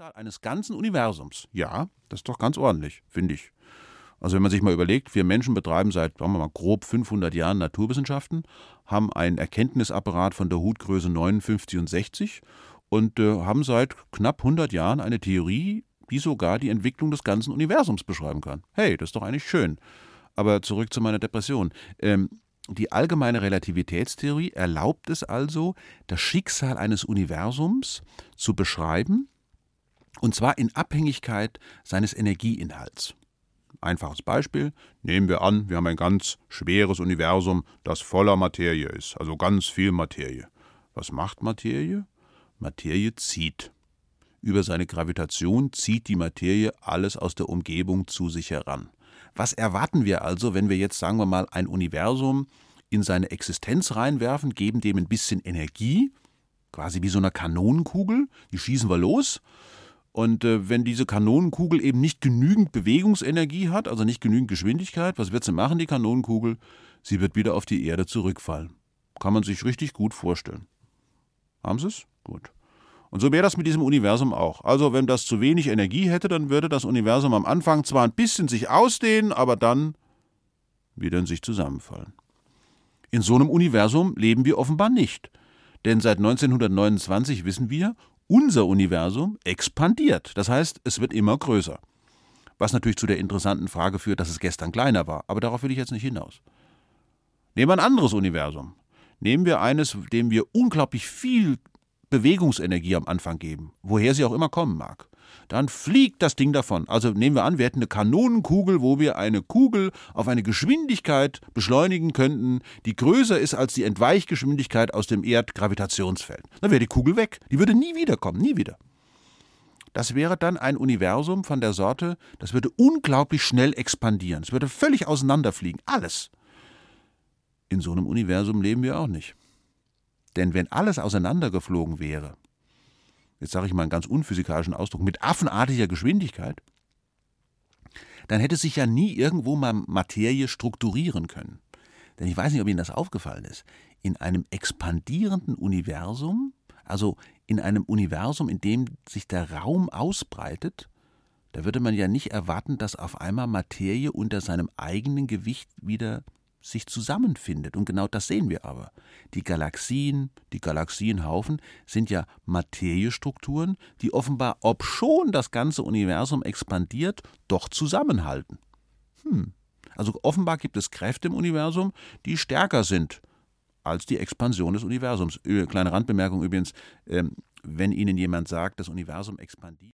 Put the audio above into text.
Schicksal eines ganzen Universums. Ja, das ist doch ganz ordentlich, finde ich. Also wenn man sich mal überlegt, wir Menschen betreiben seit, sagen wir mal, grob 500 Jahren Naturwissenschaften, haben einen Erkenntnisapparat von der Hutgröße 59 und 60 und haben seit knapp 100 Jahren eine Theorie, die sogar die Entwicklung des ganzen Universums beschreiben kann. Hey, das ist doch eigentlich schön. Aber zurück zu meiner Depression. Die allgemeine Relativitätstheorie erlaubt es also, das Schicksal eines Universums zu beschreiben, und zwar in Abhängigkeit seines Energieinhalts. Einfaches Beispiel, nehmen wir an, wir haben ein ganz schweres Universum, das voller Materie ist, also ganz viel Materie. Was macht Materie? Materie zieht. Über seine Gravitation zieht die Materie alles aus der Umgebung zu sich heran. Was erwarten wir also, wenn wir jetzt, sagen wir mal, ein Universum in seine Existenz reinwerfen, geben dem ein bisschen Energie, quasi wie so eine Kanonenkugel, die schießen wir los. Und wenn diese Kanonenkugel eben nicht genügend Bewegungsenergie hat, also nicht genügend Geschwindigkeit, was wird sie machen, die Kanonenkugel? Sie wird wieder auf die Erde zurückfallen. Kann man sich richtig gut vorstellen. Haben Sie es? Gut. Und so wäre das mit diesem Universum auch. Also wenn das zu wenig Energie hätte, dann würde das Universum am Anfang zwar ein bisschen sich ausdehnen, aber dann wieder in sich zusammenfallen. In so einem Universum leben wir offenbar nicht. Denn seit 1929 wissen wir, unser Universum expandiert. Das heißt, es wird immer größer. Was natürlich zu der interessanten Frage führt, dass es gestern kleiner war. Aber darauf will ich jetzt nicht hinaus. Nehmen wir ein anderes Universum. Nehmen wir eines, dem wir unglaublich viel Bewegungsenergie am Anfang geben, woher sie auch immer kommen mag. Dann fliegt das Ding davon. Also nehmen wir an, wir hätten eine Kanonenkugel, wo wir eine Kugel auf eine Geschwindigkeit beschleunigen könnten, die größer ist als die Entweichgeschwindigkeit aus dem Erdgravitationsfeld. Dann wäre die Kugel weg. Die würde nie wiederkommen, nie wieder. Das wäre dann ein Universum von der Sorte, das würde unglaublich schnell expandieren. Es würde völlig auseinanderfliegen. Alles. In so einem Universum leben wir auch nicht. Denn wenn alles auseinandergeflogen wäre, jetzt sage ich mal einen ganz unphysikalischen Ausdruck, mit affenartiger Geschwindigkeit, dann hätte sich ja nie irgendwo mal Materie strukturieren können. Denn ich weiß nicht, ob Ihnen das aufgefallen ist. In einem expandierenden Universum, also in einem Universum, in dem sich der Raum ausbreitet, da würde man ja nicht erwarten, dass auf einmal Materie unter seinem eigenen Gewicht wieder sich zusammenfindet. Und genau das sehen wir aber. Die Galaxienhaufen sind ja Materiestrukturen, die offenbar, obschon das ganze Universum expandiert, doch zusammenhalten. Also offenbar gibt es Kräfte im Universum, die stärker sind als die Expansion des Universums. Kleine Randbemerkung übrigens, wenn Ihnen jemand sagt, das Universum expandiert,